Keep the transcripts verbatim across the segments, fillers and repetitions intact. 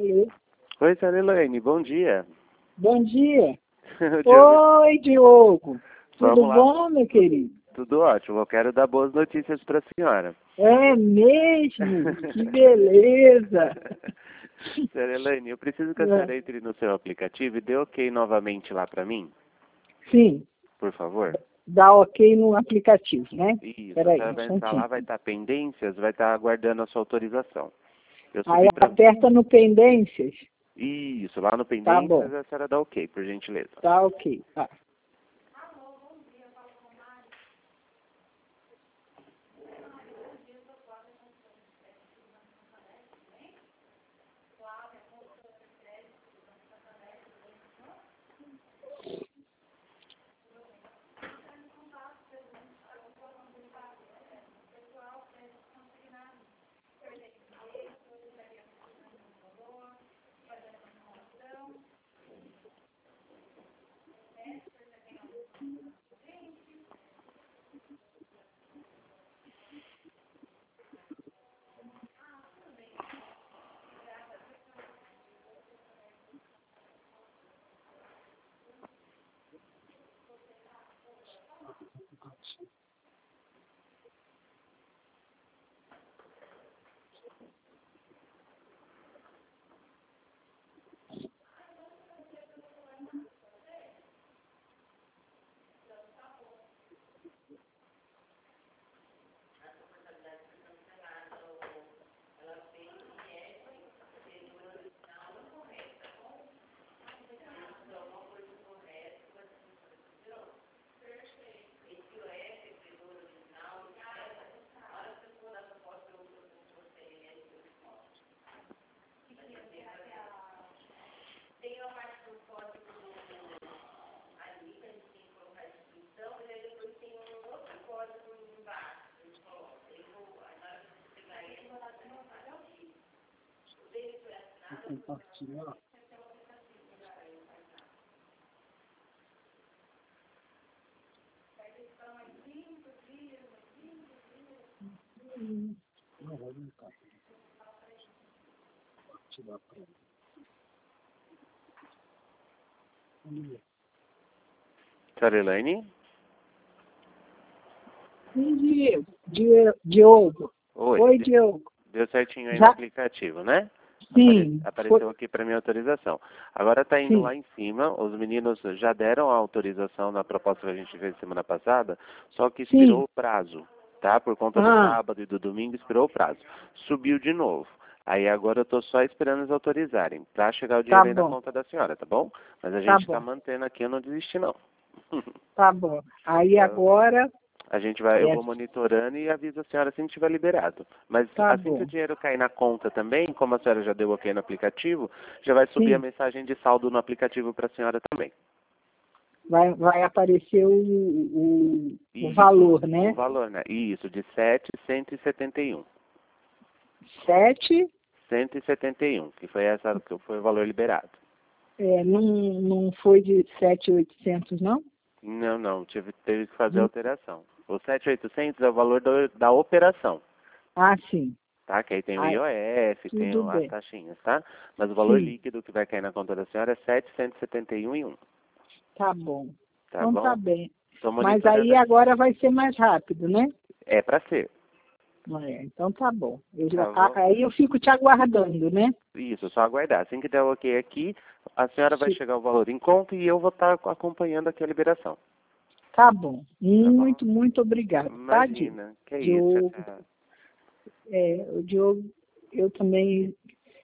Alô? Oi, senhora Elaine, bom dia. Bom dia. Diogo. Oi, Diogo. Tudo Vamos lá. bom, meu querido? Tudo ótimo, eu quero dar boas notícias para a senhora. É mesmo? Que beleza. Senhora Elaine, eu preciso que a É. senhora entre no seu aplicativo e dê ok novamente lá para mim, Sim, por favor. dá ok no aplicativo, né? Isso, a Peraí, senhora um vai entrar lá, vai instantinho. estar pendências, vai estar aguardando a sua autorização. Eu Aí subi para... aperta no pendências. Isso, lá no Tá bom, pendências a senhora dá ok, por gentileza. tá ok. Tá. Vou compartilhar. Não, vai linkar. Compartilhar para ele. Senhora Elaine? Sim, Diego. Die- Diogo. Oi. Oi, Diogo. Deu certinho aí no Já? aplicativo, né? Apare- Sim. Apareceu Foi... aqui para minha autorização. Agora está indo Sim. lá em cima, os meninos já deram a autorização na proposta que a gente fez semana passada, só que expirou Sim. o prazo, tá? Por conta do Ah, sábado e do domingo, expirou o prazo. Subiu de novo. Aí agora eu estou só esperando eles autorizarem, para chegar o tá dinheiro aí na bom. conta da senhora, tá bom? Mas a Tá gente está bom. mantendo aqui, eu não desisti não. Tá bom. Aí Então, agora, a gente vai, eu é, vou monitorando e aviso a senhora assim que tiver liberado. Mas tá assim que o bom. dinheiro cair na conta também, como a senhora já deu ok no aplicativo, já vai subir a Sim, mensagem de saldo no aplicativo para a senhora também. vai, vai aparecer o, o, o Isso, valor, o né? valor, né? Isso, de sete mil cento e setenta e um. Sete, cento e setenta e um, que foi essa que foi o valor liberado. é, não, não foi de sete mil e oitocentos, não? Não, não, tive, teve que fazer a Hum. alteração. O sete mil e oitocentos é o valor do, da operação, Ah, sim. tá? Que aí tem o Ah, I O F, tem tudo o- as bem. taxinhas, tá? Mas o valor Sim, líquido que vai cair na conta da senhora é setecentos e setenta e um e um, tá bom. tá Então tá bom? bem. Estou Mas monitorando aí aqui. agora vai ser mais rápido, né? É para ser, É, então tá bom. Eu já, tá bom? a- aí eu fico te aguardando, né? Isso, só aguardar. Assim que der o ok aqui, a senhora vai Sim. chegar o valor em conta e eu vou estar acompanhando aqui a liberação, Tá bom. tá bom? Muito, muito obrigado, tá, Di- Imagina, que é isso. Tchau, Diogo? tchau. É, o Diogo, eu também,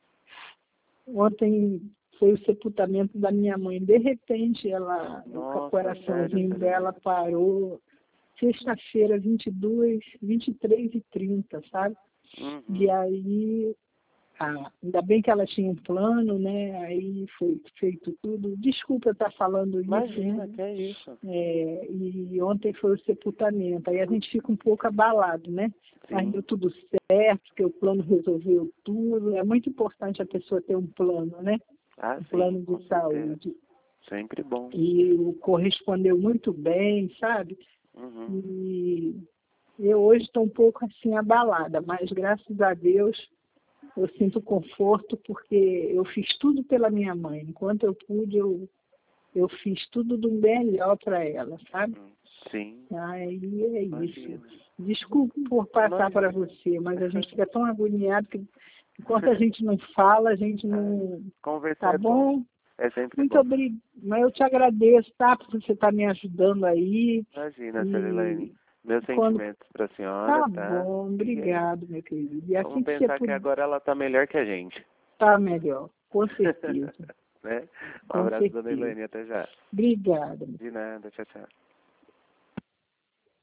ontem foi o sepultamento da minha mãe. De repente, ela, o Nossa, sério, coraçãozinho Serena. dela parou. Sexta-feira, vinte e duas, vinte e três e trinta, sabe? E Uhum. aí, ah, ainda bem que ela tinha um plano, né? Aí foi feito tudo. Desculpa eu estar falando isso, Imagina, né? que é isso. É, e ontem foi o sepultamento. Aí a gente fica um pouco abalado, né? Mas deu Sim. tudo certo, porque o plano resolveu tudo. É muito importante a pessoa ter um plano, né? Ah, Um sim, plano com de certeza. saúde. Sempre bom. E o correspondeu muito bem, sabe? Uhum. E eu hoje estou um pouco assim abalada, mas graças a Deus eu sinto conforto porque eu fiz tudo pela minha mãe. Enquanto eu pude, eu, eu fiz tudo do melhor para ela, sabe? Sim. Aí é Imagina. isso. Desculpe por passar para você, mas a gente fica tão agoniado que enquanto a gente não fala, a gente não... Conversar Tá é bom. bom? É sempre Muito bom. obrigada. Mas eu te agradeço, tá? Por você estar me ajudando aí. Imagina, E Cerilene. Meus quando... sentimentos para a senhora, Tá tá? bom, E é isso. obrigado, meu querido. E assim Vamos que você pensar que puder, agora ela tá melhor que a gente. tá melhor, com certeza. Né? Um Com abraço, dona certeza. Elaine. Até já. Obrigada. De nada. Tchau, tchau.